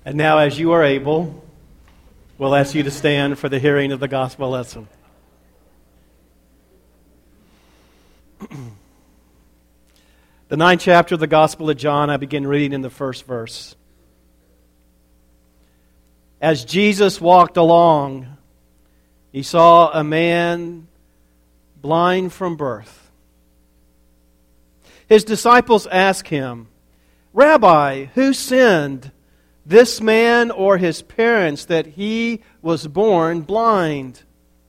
And now, as you are able, we'll ask you to stand for the hearing of the gospel lesson. The 9th chapter of the Gospel of John, I begin reading in the first verse. As Jesus walked along, he saw a man blind from birth. His disciples asked him, "Rabbi, who sinned, this man or his parents, that he was born blind?"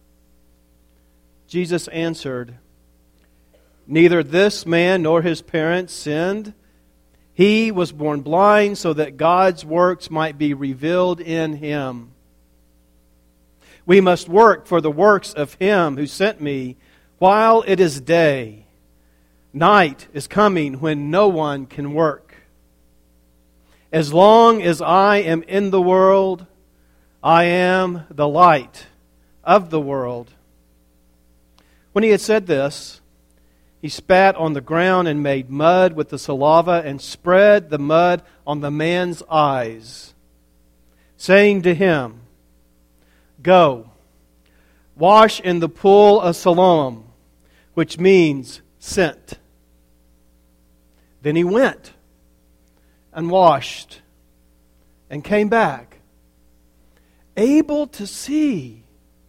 Jesus answered, "Neither this man nor his parents sinned. He was born blind so that God's works might be revealed in him. We must work for the works of him who sent me while it is day. Night is coming when no one can work. As long as I am in the world, I am the light of the world." When he had said this, he spat on the ground and made mud with the saliva and spread the mud on the man's eyes, saying to him, "Go, wash in the pool of Siloam," which means sent. Then he went and washed and came back, able to see.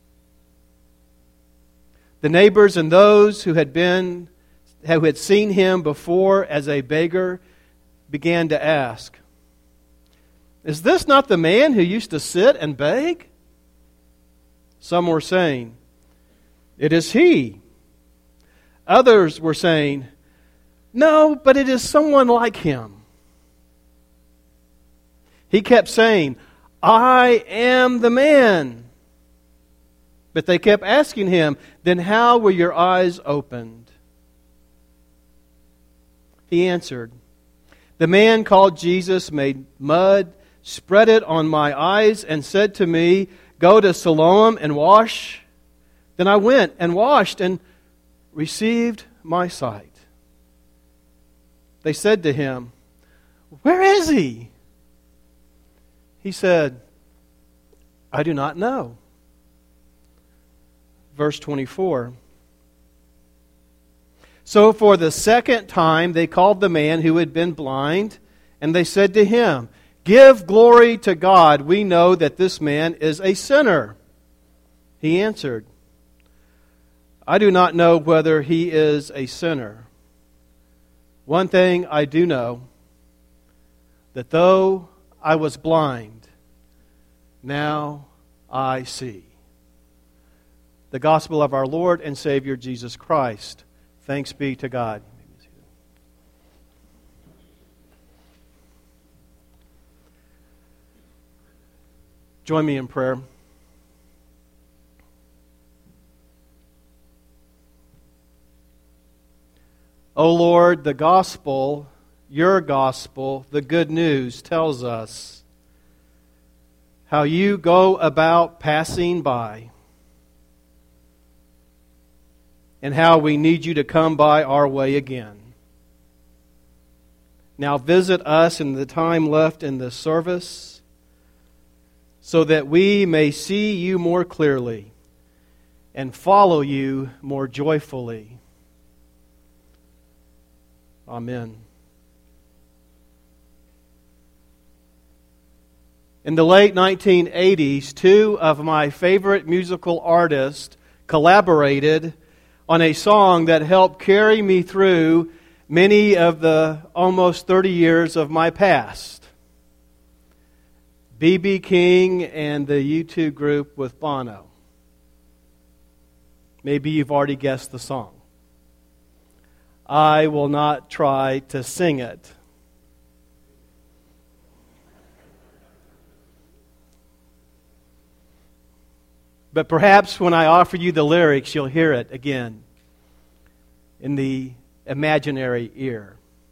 The neighbors and those who had seen him before as a beggar began to ask, "Is this not the man who used to sit and beg?" Some were saying, "It is he." Others were saying, "No, but it is someone like him." He kept saying, "I am the man." But they kept asking him, "Then how were your eyes opened?" He answered, "The man called Jesus made mud, spread it on my eyes, and said to me, 'Go to Siloam and wash.' Then I went and washed and received my sight." They said to him, "Where is he?" He said, "I do not know." Verse 24. So for the second time they called the man who had been blind, and they said to him, "Give glory to God. We know that this man is a sinner." He answered, "I do not know whether he is a sinner. One thing I do know, that though I was blind, now I see." The gospel of our Lord and Savior Jesus Christ. Thanks be to God. Join me in prayer. O Lord, the gospel, your gospel, the good news tells us how you go about passing by and how we need you to come by our way again. Now visit us in the time left in this service so that we may see you more clearly and follow you more joyfully. Amen. In the late 1980s, two of my favorite musical artists collaborated on a song that helped carry me through many of the almost 30 years of my past. B.B. King and the U2 group with Bono. Maybe you've already guessed the song. I will not try to sing it. But perhaps when I offer you the lyrics, you'll hear it again in the imaginary ear.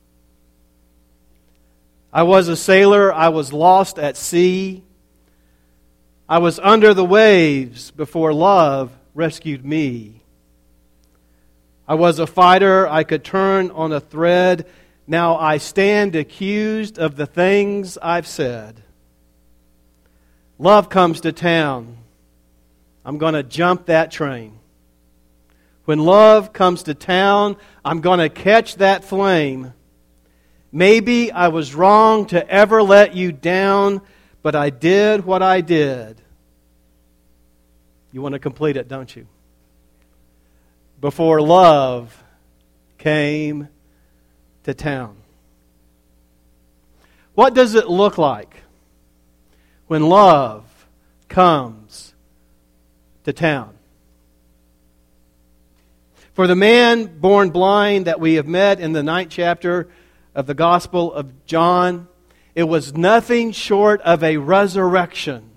I was a sailor, I was lost at sea. I was under the waves before love rescued me. I was a fighter, I could turn on a thread. Now I stand accused of the things I've said. love comes to town, I'm going to jump that train. When love comes to town, I'm going to catch that flame. Maybe I was wrong to ever let you down, but I did what I did. You want to complete it, don't you? Before love came to town. What does it look like when love comes to town? For the man born blind that we have met in the 9th chapter of the Gospel of John, it was nothing short of a resurrection.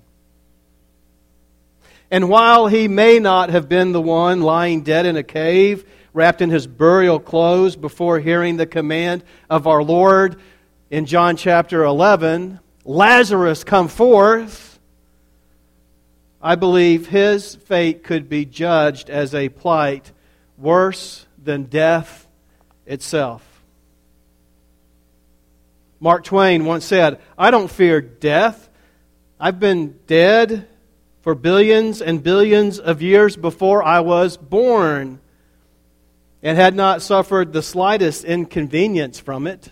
And while he may not have been the one lying dead in a cave, wrapped in his burial clothes before hearing the command of our Lord in John chapter 11, Lazarus, come forth, I believe his fate could be judged as a plight worse than death itself. Mark Twain once said, I don't fear death. I've been dead for billions and billions of years before I was born, and had not suffered the slightest inconvenience from it.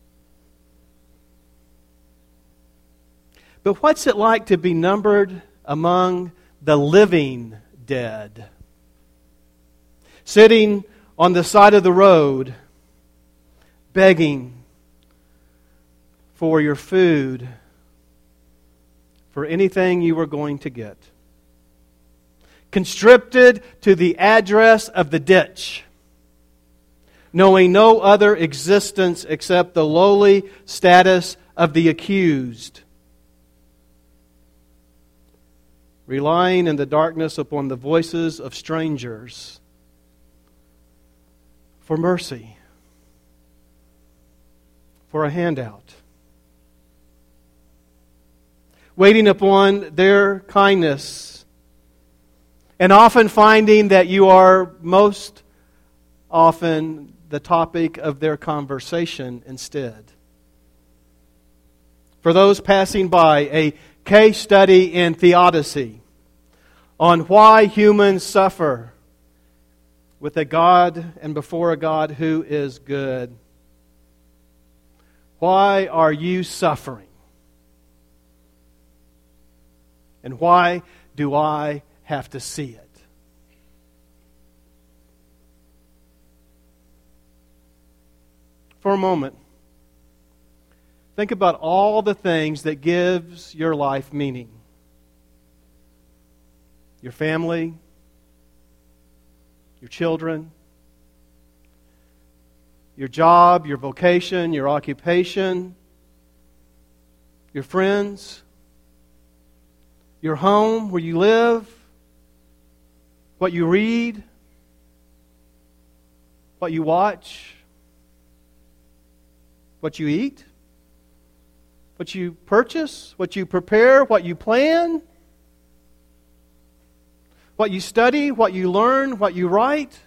But what's it like to be numbered among the living dead? Sitting on the side of the road, begging for your food, for anything you were going to get. Conscripted to the address of the ditch, knowing no other existence except the lowly status of the accused. Relying in the darkness upon the voices of strangers for mercy, for a handout. Waiting upon their kindness, and often finding that you are most often the topic of their conversation instead. For those passing by, a case study in theodicy on why humans suffer with a God and before a God who is good. Why are you suffering? And why do I have to see it? For a moment, think about all the things that gives your life meaning. Your family, your children, your job, your vocation, your occupation, your friends, your home where you live, what you read, what you watch, what you eat, what you purchase, what you prepare, what you plan, what you study, what you learn, what you write.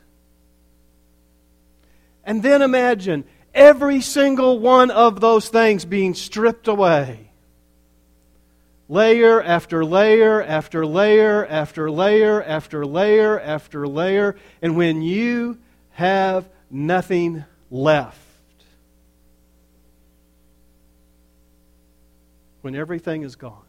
And then imagine every single one of those things being stripped away. Layer after layer after layer after layer after layer after layer. And when you have nothing left, when everything is gone,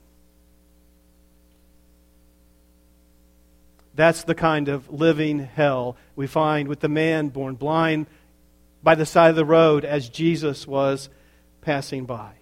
that's the kind of living hell we find with the man born blind by the side of the road as Jesus was passing by.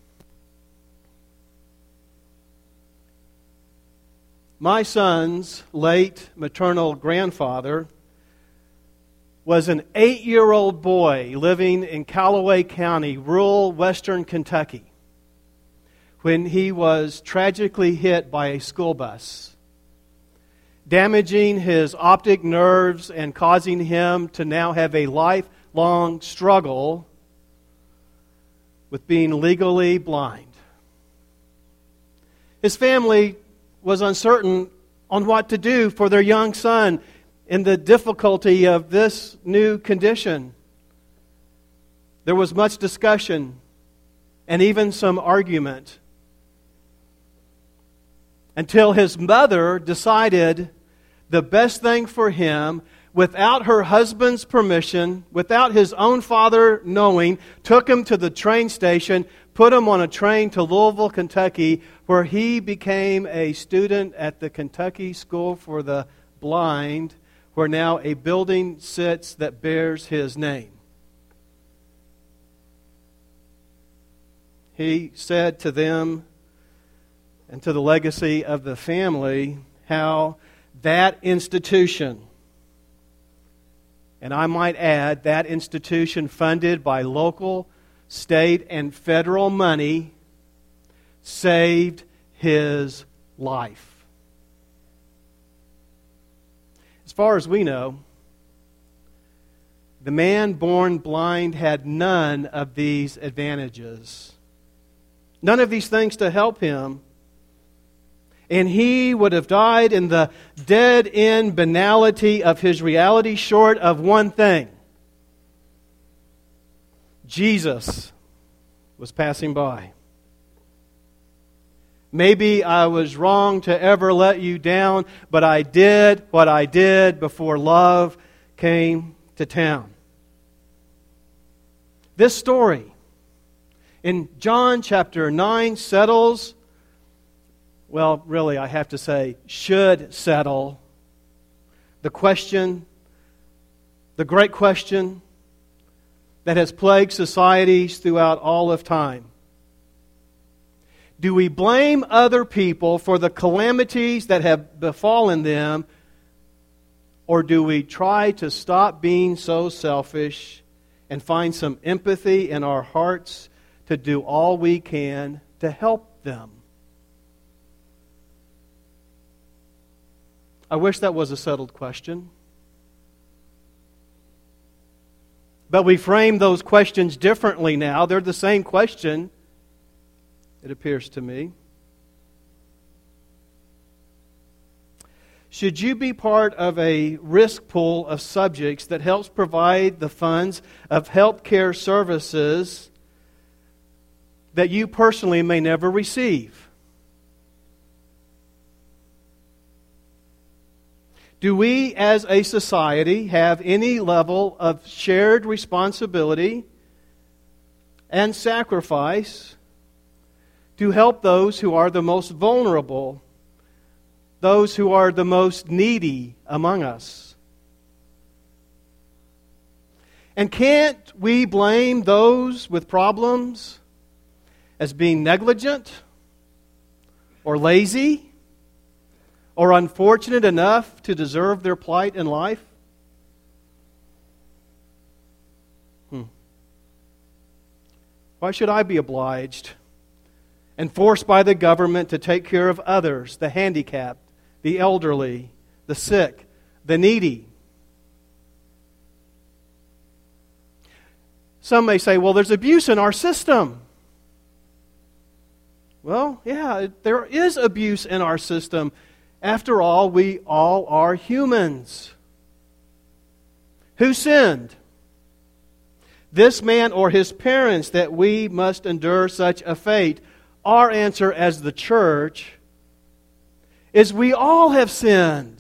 My son's late maternal grandfather was an 8-year-old boy living in Callaway County, rural western Kentucky, when he was tragically hit by a school bus, damaging his optic nerves and causing him to now have a lifelong struggle with being legally blind. His family was uncertain on what to do for their young son in the difficulty of this new condition. There was much discussion and even some argument. until his mother decided the best thing for him, without her husband's permission, without his own father knowing, took him to the train station, put him on a train to Louisville, Kentucky, where he became a student at the Kentucky School for the Blind, where now a building sits that bears his name. He said to them and to the legacy of the family how that institution, and I might add, that institution funded by local, state, and federal money, saved his life. As far as we know, the man born blind had none of these advantages. None of these things to help him. And he would have died in the dead-end banality of his reality, short of one thing. Jesus was passing by. Maybe I was wrong to ever let you down, but I did what I did before love came to town. This story in John chapter 9 settles, well, really I have to say, should settle the question, the great question that has plagued societies throughout all of time. Do we blame other people for the calamities that have befallen them, or do we try to stop being so selfish and find some empathy in our hearts to do all we can to help them? I wish that was a settled question. But we frame those questions differently now. They're the same question, it appears to me. Should you be part of a risk pool of subjects that helps provide the funds of health care services that you personally may never receive? Do we as a society have any level of shared responsibility and sacrifice to help those who are the most vulnerable, those who are the most needy among us? And can't we blame those with problems as being negligent or lazy or unfortunate enough to deserve their plight in life? Why should I be obliged and forced by the government to take care of others, the handicapped, the elderly, the sick, the needy? Some may say, well, there's abuse in our system. Well, yeah, there is abuse in our system. After all, we all are humans. Who sinned? This man or his parents that we must endure such a fate? Our answer as the church is we all have sinned.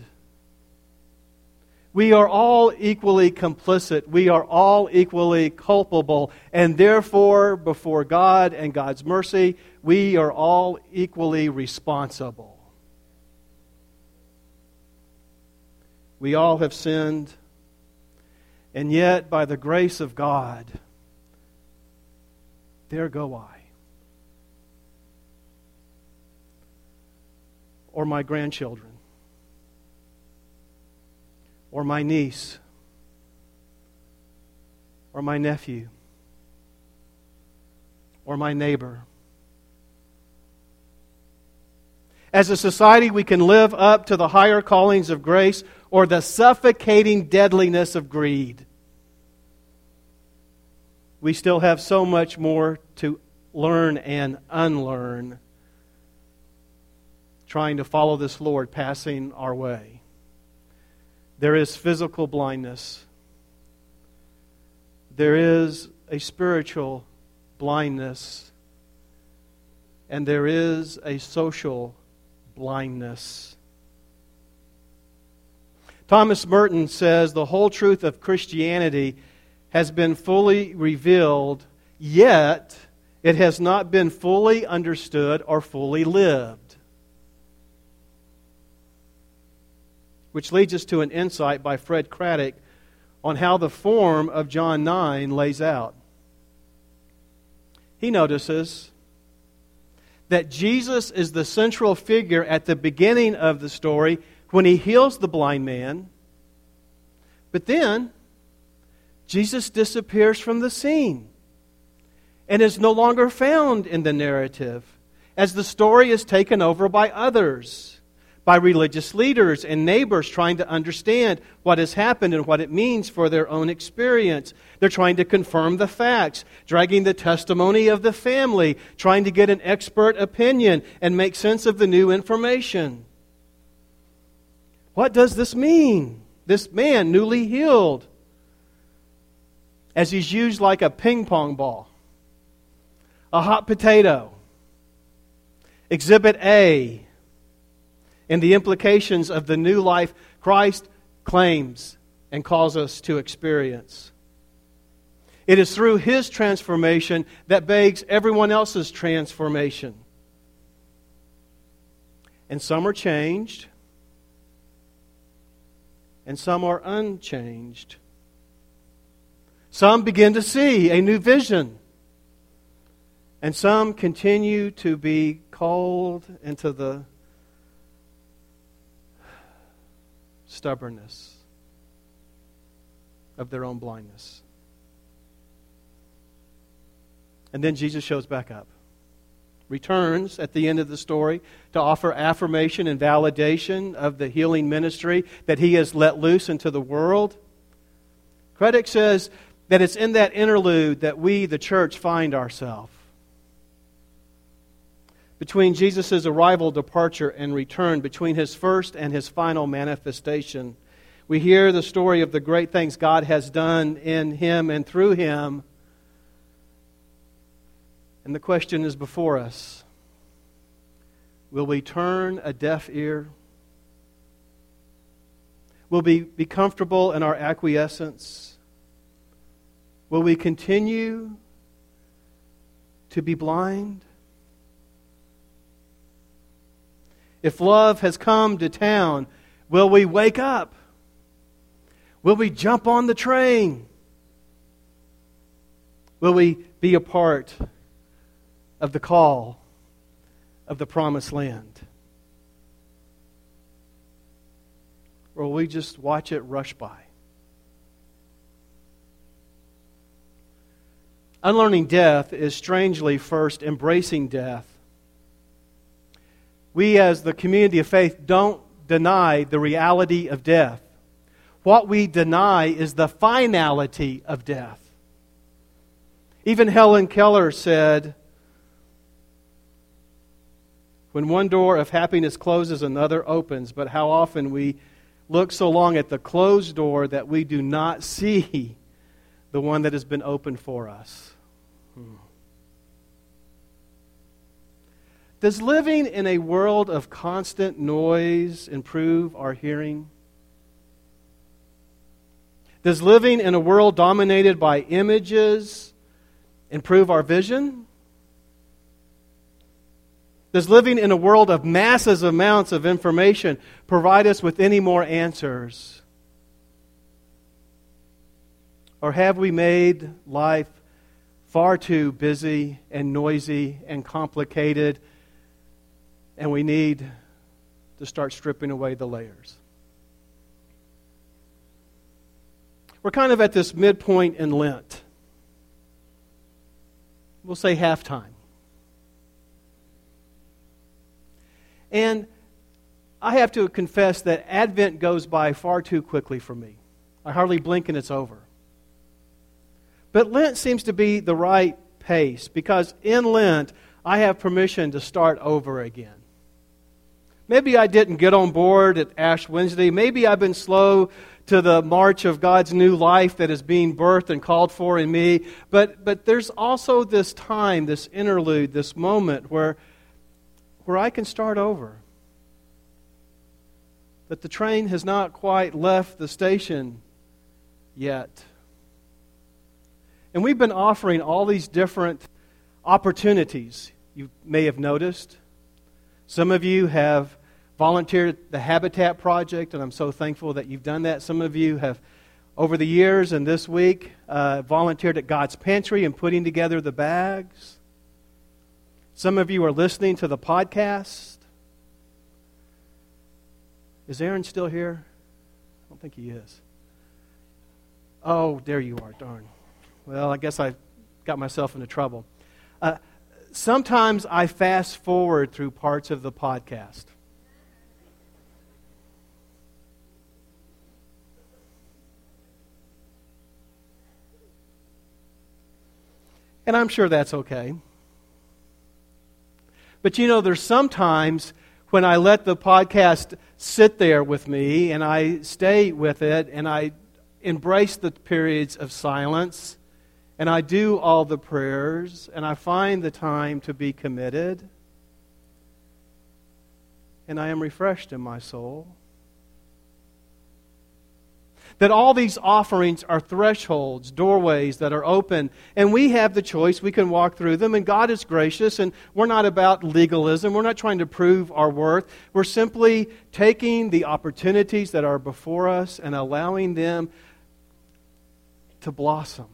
We are all equally complicit. We are all equally culpable. And therefore, before God and God's mercy, we are all equally responsible. We all have sinned, and yet, by the grace of God, there go I. Or my grandchildren, or my niece, or my nephew, or my neighbor. As a society, we can live up to the higher callings of grace or the suffocating deadliness of greed. We still have so much more to learn and unlearn, trying to follow this Lord passing our way. There is physical blindness. There is a spiritual blindness. And there is a social blindness. Thomas Merton says the whole truth of Christianity has been fully revealed, yet it has not been fully understood or fully lived. Which leads us to an insight by Fred Craddock on how the form of John 9 lays out. He notices that Jesus is the central figure at the beginning of the story when He heals the blind man. But then, Jesus disappears from the scene and is no longer found in the narrative as the story is taken over by others, by religious leaders and neighbors trying to understand what has happened and what it means for their own experience. They're trying to confirm the facts, dragging the testimony of the family, trying to get an expert opinion and make sense of the new information. What does this mean? This man, newly healed, as he's used like a ping pong ball, a hot potato, Exhibit A, and the implications of the new life Christ claims and calls us to experience. It is through His transformation that begs everyone else's transformation. And some are changed, and some are unchanged. Some begin to see a new vision, and some continue to be called into the stubbornness of their own blindness. And then Jesus shows back up, returns at the end of the story to offer affirmation and validation of the healing ministry that He has let loose into the world. Craddock says that it's in that interlude that we, the church, find ourselves. Between Jesus' arrival, departure, and return, between His first and His final manifestation, we hear the story of the great things God has done in Him and through Him. And the question is before us. Will we turn a deaf ear? Will we be comfortable in our acquiescence? Will we continue to be blind? If love has come to town, will we wake up? Will we jump on the train? Will we be a part of the call of the promised land? Or will we just watch it rush by? Unlearning death is strangely first embracing death. We as the community of faith don't deny the reality of death. What we deny is the finality of death. Even Helen Keller said, when one door of happiness closes, another opens. But how often we look so long at the closed door that we do not see the one that has been opened for us. Does living in a world of constant noise improve our hearing? Does living in a world dominated by images improve our vision? Does living in a world of massive amounts of information provide us with any more answers? Or have we made life far too busy and noisy and complicated, and we need to start stripping away the layers? We're kind of at this midpoint in Lent. We'll say halftime. And I have to confess that Advent goes by far too quickly for me. I hardly blink and it's over. But Lent seems to be the right pace, because in Lent, I have permission to start over again. Maybe I didn't get on board at Ash Wednesday. Maybe I've been slow to the march of God's new life that is being birthed and called for in me. But there's also this time, this interlude, this moment where I can start over. but the train has not quite left the station yet. And we've been offering all these different opportunities. You may have noticed. Some of you have volunteered at the Habitat Project, and I'm so thankful that you've done that. Some of you have, over the years and this week, volunteered at God's Pantry and putting together the bags. Some of you are listening to the podcast. Is Aaron still here? I don't think he is. Oh, there you are, darn. Well, I guess I got myself into trouble. Sometimes I fast forward through parts of the podcast. And I'm sure that's okay. But you know, there's sometimes when I let the podcast sit there with me and I stay with it and I embrace the periods of silence and I do all the prayers and I find the time to be committed and I am refreshed in my soul. That all these offerings are thresholds, doorways that are open, and we have the choice. We can walk through them, and God is gracious, and we're not about legalism. We're not trying to prove our worth. We're simply taking the opportunities that are before us and allowing them to blossom.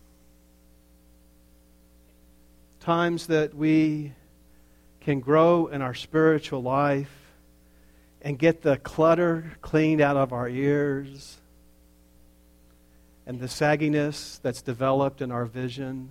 Times that we can grow in our spiritual life and get the clutter cleaned out of our ears and the sagginess that's developed in our vision.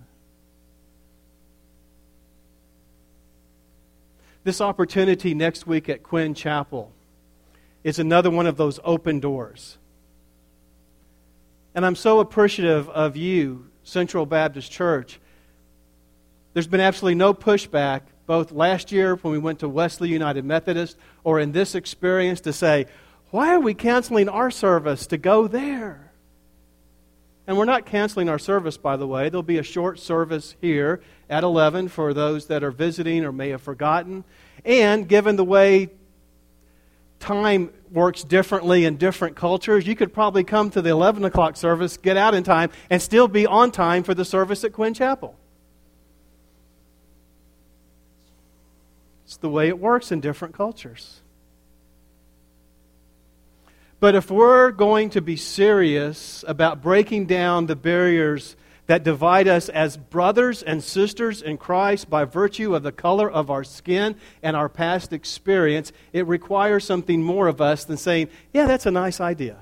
This opportunity next week at Quinn Chapel is another one of those open doors. And I'm so appreciative of you, Central Baptist Church. There's been absolutely no pushback, both last year when we went to Wesley United Methodist or in this experience to say, why are we canceling our service to go there? And we're not canceling our service, by the way. There'll be a short service here at 11 for those that are visiting or may have forgotten. And given the way time works differently in different cultures, you could probably come to the 11 o'clock service, get out in time, and still be on time for the service at Quinn Chapel. It's the way it works in different cultures. But if we're going to be serious about breaking down the barriers that divide us as brothers and sisters in Christ by virtue of the color of our skin and our past experience, it requires something more of us than saying, yeah, that's a nice idea.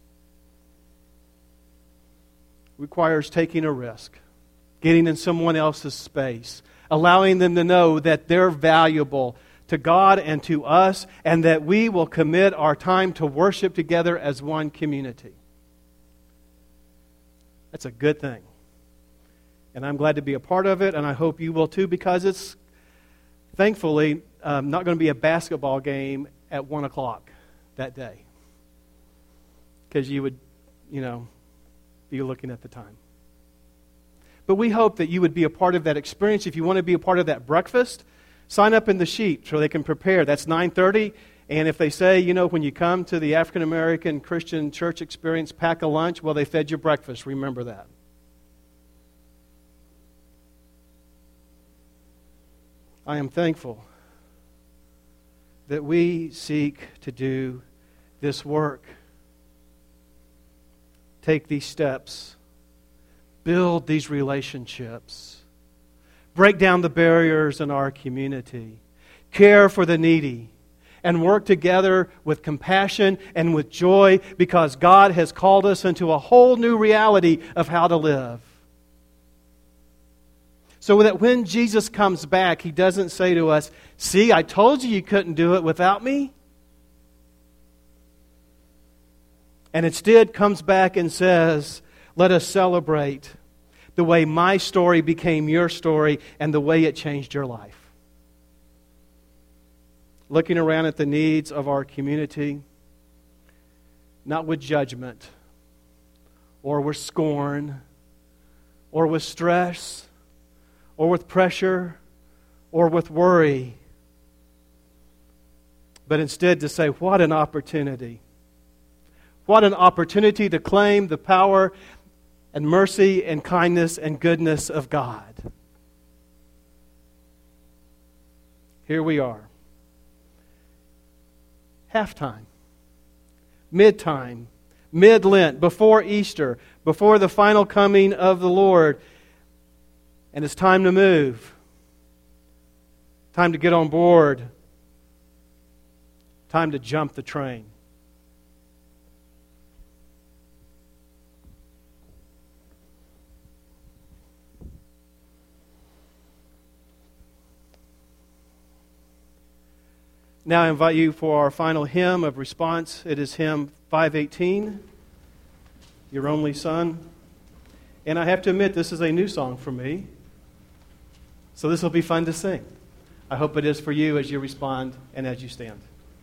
It requires taking a risk, getting in someone else's space, allowing them to know that they're valuable to God and to us, and that we will commit our time to worship together as one community. That's a good thing. And I'm glad to be a part of it, and I hope you will too, because it's, thankfully, not going to be a basketball game at 1 o'clock that day. Because you would, be looking at the time. But we hope that you would be a part of that experience. If you want to be a part of that breakfast, sign up in the sheet so they can prepare. That's 9:30. And if they say, when you come to the African American Christian Church experience, pack a lunch, well, they fed you breakfast. Remember that. I am thankful that we seek to do this work. Take these steps. Build these relationships. Break down the barriers in our community. Care for the needy. And work together with compassion and with joy because God has called us into a whole new reality of how to live. So that when Jesus comes back, He doesn't say to us, see, I told you couldn't do it without me. And instead comes back and says, let us celebrate the way my story became your story and the way it changed your life. Looking around at the needs of our community, not with judgment or with scorn or with stress or with pressure or with worry, but instead to say, what an opportunity. What an opportunity to claim the power and mercy and kindness and goodness of God. Here we are. Halftime, mid-time, mid-Lent, before Easter, before the final coming of the Lord. And it's time to move. Time to get on board. Time to jump the train. Now I invite you for our final hymn of response. It is hymn 518, Your Only Son. And I have to admit, this is a new song for me. So this will be fun to sing. I hope it is for you as you respond and as you stand.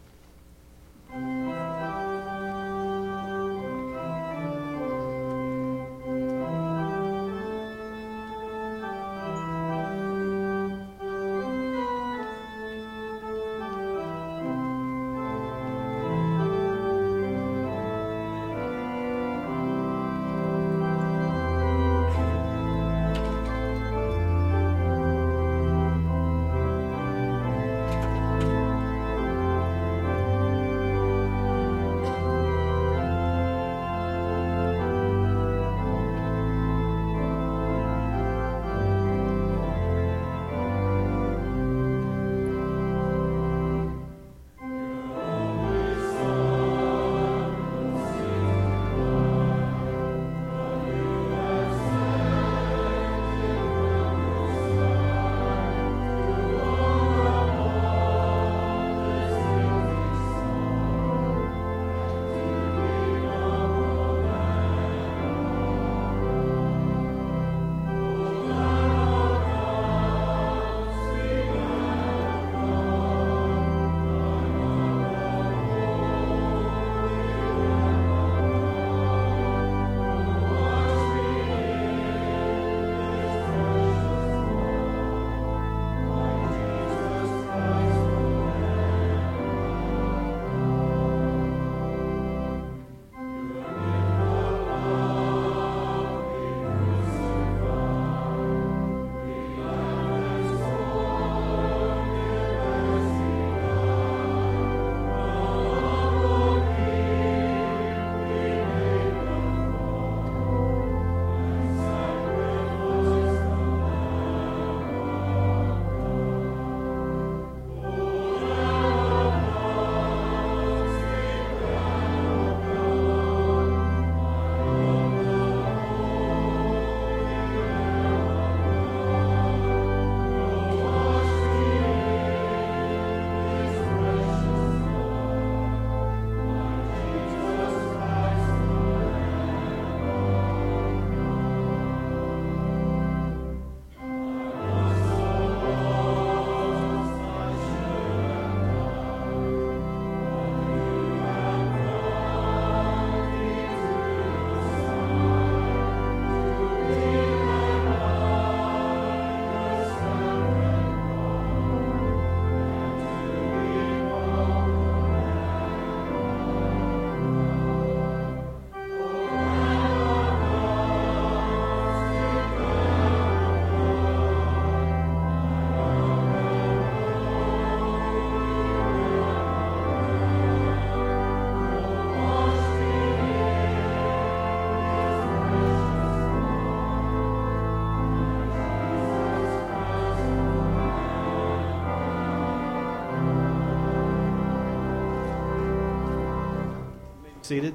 Seated.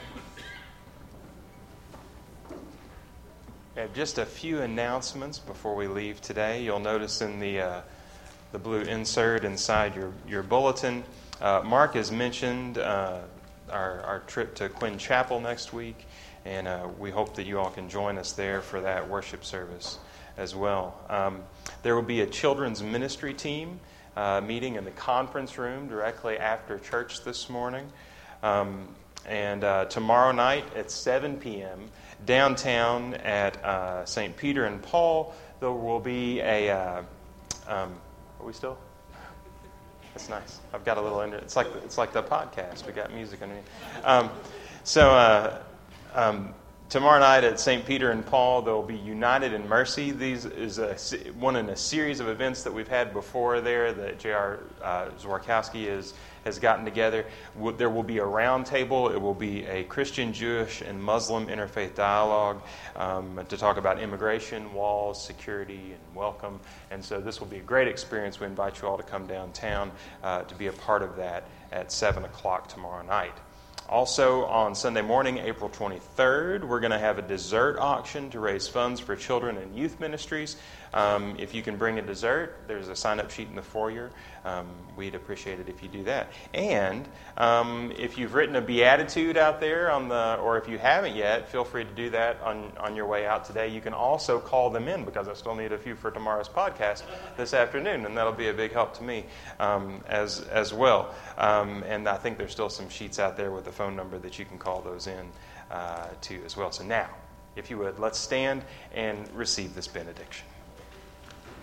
We have just a few announcements before we leave today. You'll notice in the blue insert inside your bulletin, Mark has mentioned our trip to Quinn Chapel next week, and we hope that you all can join us there for that worship service as well. There will be a children's ministry team meeting in the conference room directly after church this morning. And tomorrow night at 7 p.m. downtown at St. Peter and Paul, there will be a... are we still? That's nice. I've got a little. It's like the podcast. We got music underneath. Tomorrow night at St. Peter and Paul, they'll be United in Mercy. These is one in a series of events that we've had before there that J.R. Zwarkowski has gotten together. There will be a round table. It will be a Christian, Jewish, and Muslim interfaith dialogue to talk about immigration, walls, security, and welcome. And so this will be a great experience. We invite you all to come downtown to be a part of that at 7 o'clock tomorrow night. Also, on Sunday morning, April 23rd, we're going to have a dessert auction to raise funds for children and youth ministries. If you can bring a dessert, there's a sign-up sheet in the foyer. We'd appreciate it if you do that. And if you've written a beatitude out there or if you haven't yet, feel free to do that on your way out today. You can also call them in because I still need a few for tomorrow's podcast this afternoon, and that'll be a big help to me as well. And I think there's still some sheets out there with a phone number that you can call those in to as well. So now, if you would, let's stand and receive this benediction.